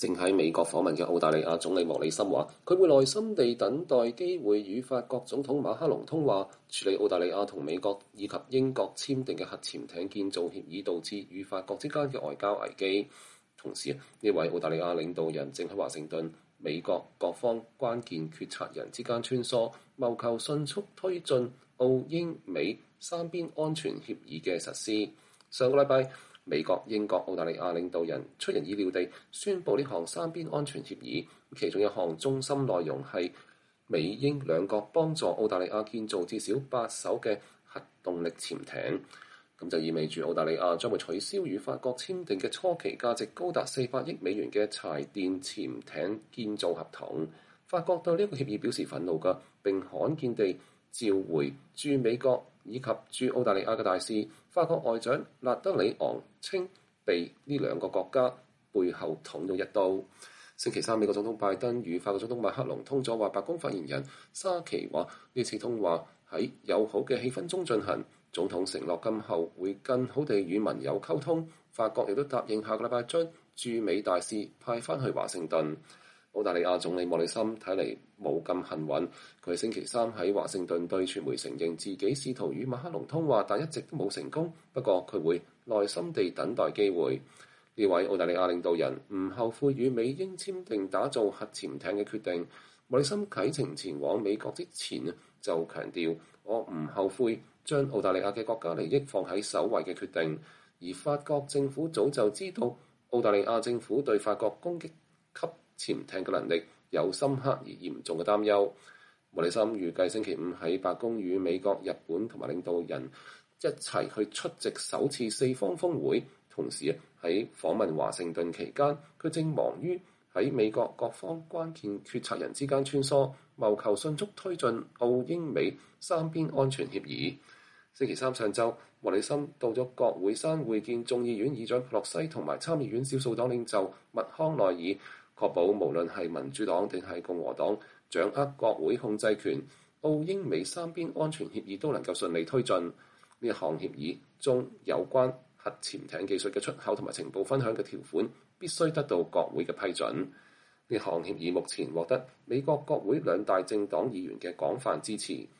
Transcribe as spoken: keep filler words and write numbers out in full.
正喺美國訪問嘅澳大利亞總理莫里森話，佢會耐心地等待機會與法國總統馬克龍通話，處理澳大利亞同美國以及英國簽訂嘅核潛艇建造協議導致與法國之間嘅外交危機。同時，呢位澳大利亞領導人正喺華盛頓、美國各方關鍵決策人之間穿梭，謀求迅速推進澳英美三邊安全協議嘅實施。上個禮拜，美國、英國、澳大利亞領導人出人意料地宣布呢項三邊安全協議，其中一項中心內容係美英兩國幫助澳大利亞建造至少八艘嘅核動力潛艇。咁就意味住澳大利亞將會取消與法國簽訂嘅初期價值高達四百億美元嘅柴電潛艇建造合同。法國對呢個協議表示憤怒嘅，並罕見地召回駐美國以及駐澳大利亞嘅大使。法國外長勒德里昂稱被呢兩個國家背後捅咗一刀。星期三，美國總統拜登與法國總統馬克龍通咗話，白宮發言人沙奇話呢次通話喺友好嘅氣氛中進行。總統承諾今後會更好地與盟友溝通。法國亦都答應下個禮拜將駐美大使派返去華盛頓。澳大利亞總理莫里森睇嚟冇咁幸運，佢星期三喺華盛頓對傳媒承認自己試圖與馬克龍通話，但一直都冇成功。不過佢會耐心地等待機會。呢位澳大利亞領導人唔後悔與美英簽訂打造核潛艇嘅決定。莫里森啟程前往美國之前就強調，我唔後悔將澳大利亞嘅國家利益放喺首位嘅決定。而法國政府早就知道澳大利亞政府對法國攻擊級潛艇嘅能力有深刻而嚴重嘅擔憂。莫里森預計星期五喺白宮與美國、日本同埋領導人一齊去出席首次四方峰會，同時喺訪問華盛頓期間，佢正忙於喺美國各方關鍵決策人之間穿梭，謀求迅速推進澳英美三邊安全協議。星期三上晝，莫里森到咗國會山會見眾議院議長佩洛西同埋參議院少數黨領袖麥康奈爾，確保無論係民主黨定係共和黨掌握國會控制權，澳英美三邊安全協議都能夠順利推進。呢一項協議中有關核潛艇技術嘅出口同埋情報分享嘅條款必須得到國會嘅批准。呢項協議目前獲得美國國會兩大政黨議員嘅廣泛支持。